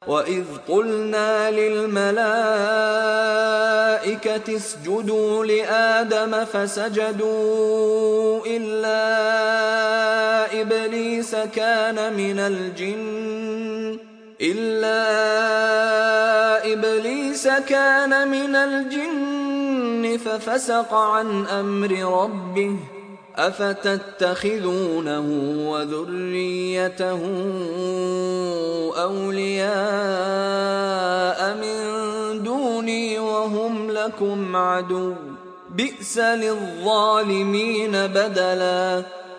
وإذ قلنا للملائكة اسجدوا لآدم فسجدوا إلا إبليس كان من الجن ففسق عن أمر ربه أفتتخذونه وذريته أولياء من دوني وهم لكم عدو بئس للظالمين بدلا